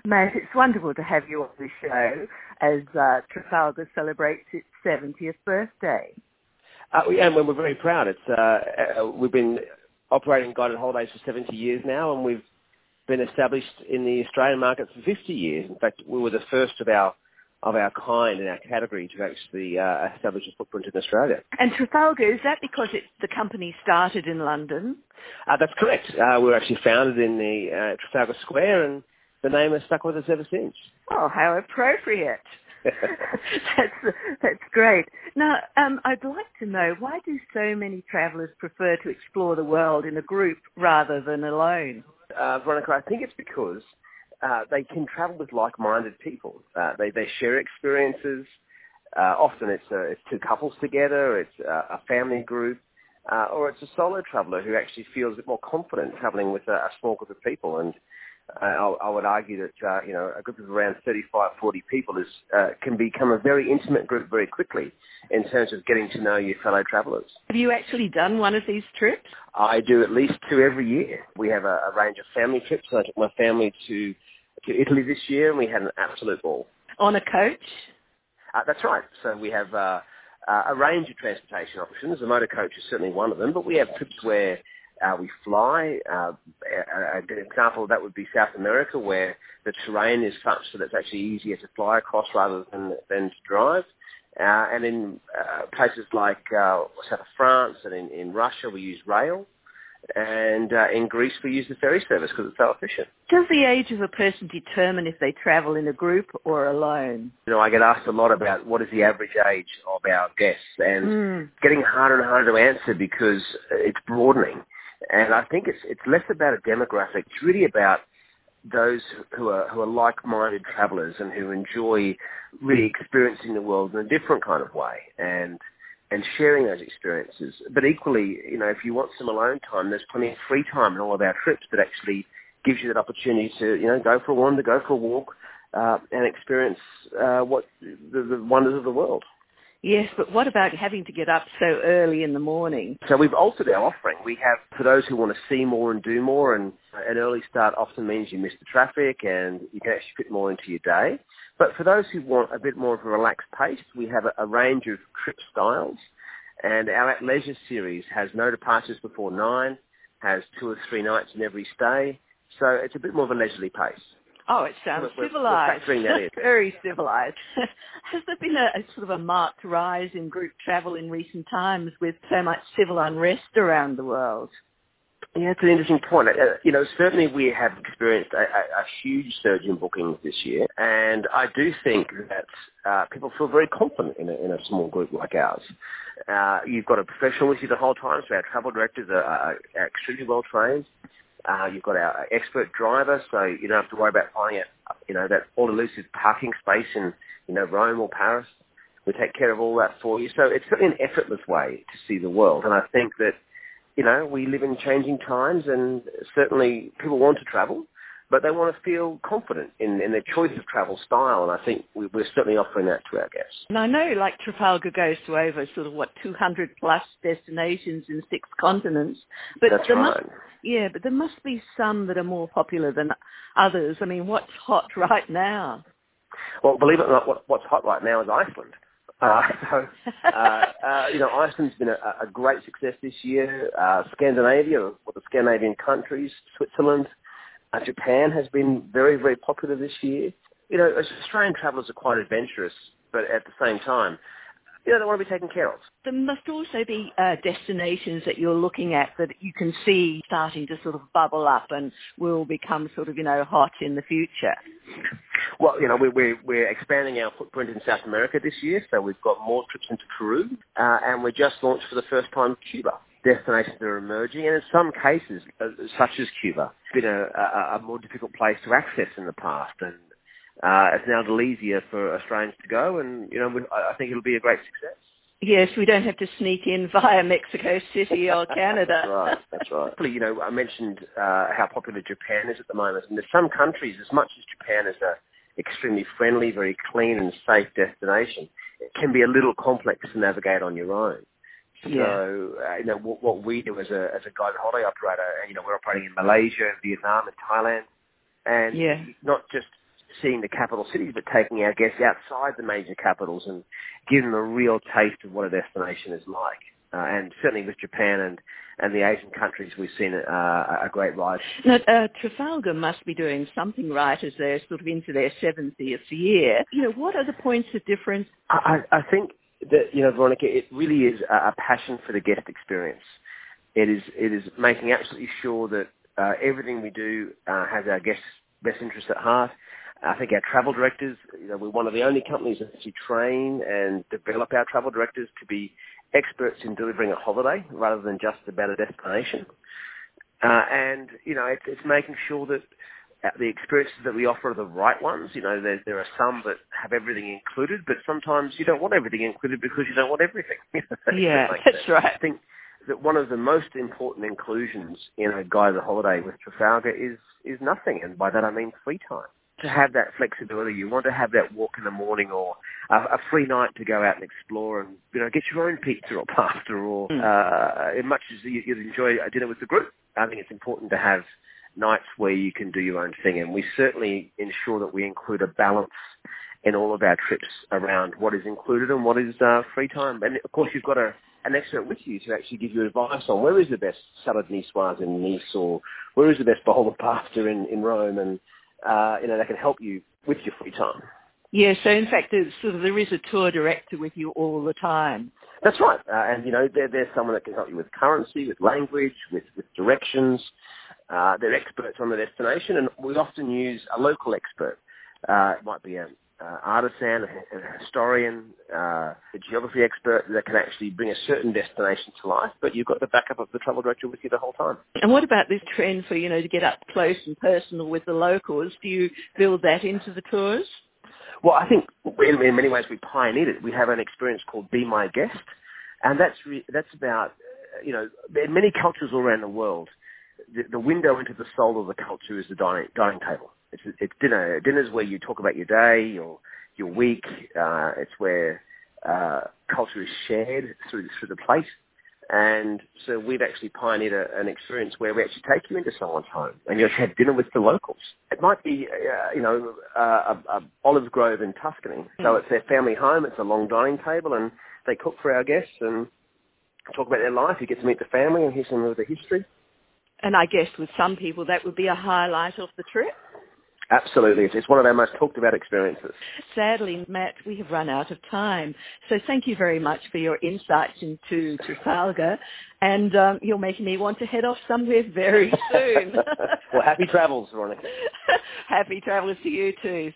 Matt, it's wonderful to have you on the show as Trafalgar celebrates its 70th birthday. And we're very proud. We've been operating guided holidays for 70 years now, and we've been established in the Australian market for 50 years. In fact, we were the first of our kind in our category to actually establish a footprint in Australia. And Trafalgar, is that because the company started in London? That's correct. We were actually founded in the Trafalgar Square, and the name has stuck with us ever since. Oh, how appropriate. That's great. Now, I'd like to know, why do so many travellers prefer to explore the world in a group rather than alone? Veronica, I think it's because they can travel with like-minded people. They share experiences. Often it's two couples together, it's a family group, or it's a solo traveller who actually feels a bit more confident travelling with a small group of people. And I would argue that a group of around 35, 40 people can become a very intimate group very quickly in terms of getting to know your fellow travellers. Have you actually done one of these trips? I do at least 2 every year. We have a range of family trips. I took my family to Italy this year, and we had an absolute ball. On a coach? That's right. So we have a range of transportation options. The motor coach is certainly one of them, but we have trips where we fly. A good example of that would be South America, where the terrain is such that it's actually easier to fly across rather than to drive. And in places like south of France and in Russia, we use rail. And in Greece, we use the ferry service because it's so efficient. Does the age of a person determine if they travel in a group or alone? I get asked a lot about what is the average age of our guests, and getting harder and harder to answer because it's broadening. And I think it's less about a demographic. It's really about those who are like-minded travellers and who enjoy really experiencing the world in a different kind of way and sharing those experiences. But equally, if you want some alone time, there's plenty of free time in all of our trips that actually gives you that opportunity to, go for a wander, go for a walk, and experience what the wonders of the world. Yes, but what about having to get up so early in the morning? So we've altered our offering. We have, for those who want to see more and do more, and an early start often means you miss the traffic and you can actually fit more into your day. But for those who want a bit more of a relaxed pace, we have a range of trip styles. And our At Leisure series has no departures before 9, has 2 or 3 nights in every stay. So it's a bit more of a leisurely pace. Oh, it sounds civilised. We're factoring that in. Very civilised. Has there been a sort of a marked rise in group travel in recent times with so much civil unrest around the world? Yeah, it's an interesting point. Certainly we have experienced a huge surge in bookings this year, and I do think that people feel very confident in a small group like ours. You've got a professional with you the whole time, so our travel directors are extremely well trained. You've got our expert driver, so you don't have to worry about finding that all-elusive parking space in Rome or Paris. We take care of all that for you. So it's certainly an effortless way to see the world, and I think that we live in changing times, and certainly people want to travel, but they want to feel confident in their choice of travel style, and I think we're certainly offering that to our guests. And I know, Trafalgar goes to over 200 plus destinations in 6 continents. But that's right. But there must be some that are more popular than others. I mean, what's hot right now? Well, believe it or not, what's hot right now is Iceland. Iceland's been a great success this year. Scandinavia, or the Scandinavian countries, Switzerland, Japan has been very, very popular this year. Australian travellers are quite adventurous, but at the same time, they want to be taken care of. There must also be destinations that you're looking at that you can see starting to sort of bubble up and will become hot in the future. Well, we're expanding our footprint in South America this year, so we've got more trips into Peru, and we just launched for the first time Cuba. Destinations that are emerging, and in some cases, such as Cuba, been a more difficult place to access in the past, and it's now a little easier for Australians to go, and I think it'll be a great success. Yes, we don't have to sneak in via Mexico City or Canada. That's right. I mentioned how popular Japan is at the moment, and there's some countries, as much as Japan is a extremely friendly, very clean and safe destination, it can be a little complex to navigate on your own. So, what we do as a guided holiday operator, we're operating in Malaysia, Vietnam and Thailand, and not just seeing the capital cities, but taking our guests outside the major capitals and giving them a real taste of what a destination is like. And certainly with Japan and the Asian countries, we've seen a great rise. Now, Trafalgar must be doing something right as they're sort of into their 70th year. What are the points of difference? I think that, Veronica, it really is a passion for the guest experience. It is making absolutely sure that everything we do has our guests' best interests at heart. I think our travel directors, we're one of the only companies that actually train and develop our travel directors to be experts in delivering a holiday rather than just about a destination. And it's making sure that the experiences that we offer are the right ones. There are some that have everything included, but sometimes you don't want everything included because you don't want everything. Yeah, that's right. I think that one of the most important inclusions in a guided holiday with Trafalgar is nothing, and by that I mean free time. To have that flexibility, you want to have that walk in the morning or a free night to go out and explore and get your own pizza or pasta or as much as you'd enjoy a dinner with the group. I think it's important to have nights where you can do your own thing, and we certainly ensure that we include a balance in all of our trips around what is included and what is free time. And of course you've got an expert with you to actually give you advice on where is the best salad niçoise in Nice or where is the best bowl of pasta in Rome, and that can help you with your free time. Yeah, so in fact, there is a tour director with you all the time. That's right. And there's someone that can help you with currency, with language, with directions. They're experts on the destination, and we often use a local expert. It might be an artisan, a historian, a geography expert that can actually bring a certain destination to life, but you've got the backup of the travel director with you the whole time. And what about this trend for, to get up close and personal with the locals? Do you build that into the tours? Well, I think in many ways we pioneered it. We have an experience called Be My Guest, and that's about, in many cultures all around the world, the window into the soul of the culture is the dining table. It's dinner. Dinner's where you talk about your day, your week. It's where culture is shared through the plate. And so we've actually pioneered an experience where we actually take you into someone's home and you actually have dinner with the locals. It might be, a olive grove in Tuscany. So it's their family home. It's a long dining table, and they cook for our guests and talk about their life. You get to meet the family and hear some of the history. And I guess with some people that would be a highlight of the trip. Absolutely. It's one of our most talked about experiences. Sadly, Matt, we have run out of time. So thank you very much for your insights into Trafalgar. And you're making me want to head off somewhere very soon. Well, happy travels, Veronica. Happy travels to you too.